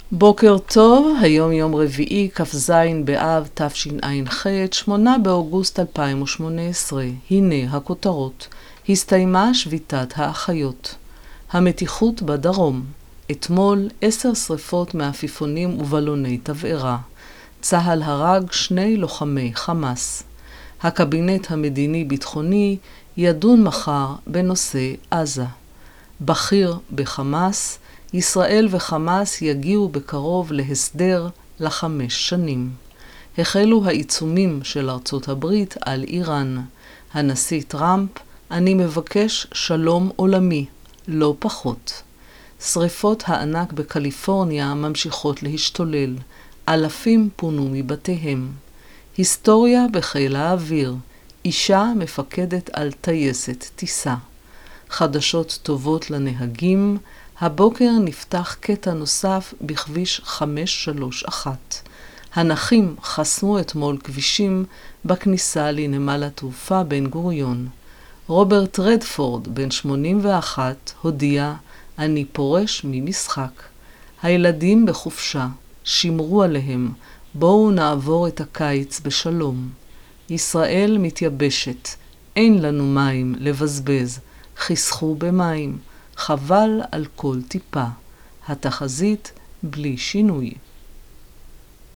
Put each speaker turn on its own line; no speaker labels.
בוקר טוב, היום יום רביעי, כ"ז באב תשע"ח, 8 באוגוסט 2018. הנה הכותרות. הסתיימה שביתת האחיות. המתיחות בדרום. אתמול 10 שריפות מעפיפונים ובלוני תבערה. צהל הרג 2 לוחמי חמאס. הקבינט המדיני-ביטחוני ידון מחר בנושא עזה. בכיר בחמאס, ישראל וחמאס יגיעו בקרוב להסדר ל5 שנים. החלו העיצומים של ארצות הברית על איראן. הנשיא טראמפ, אני מבקש שלום עולמי, לא פחות. שריפות הענק בקליפורניה ממשיכות להשתולל. אלפים פונו מבתיהם. היסטוריה בחיל האוויר. אישה מפקדת על טייסת טיסה. חדשות טובות לנהגים. הבוקר נפתח קטע נוסף בכביש 531. הנכים חסמו אתמול כבישים בכניסה לנמל התעופה בן גוריון. רוברט רדפורד, בן 81, הודיע, אני פורש ממשחק. הילדים בחופשה, שמרו עליהם, בואו נעבור את הקיץ בשלום. ישראל מתייבשת, אין לנו מים לבזבז, חסכו במים. חבל על כל טיפה. התחזית בלי שינוי.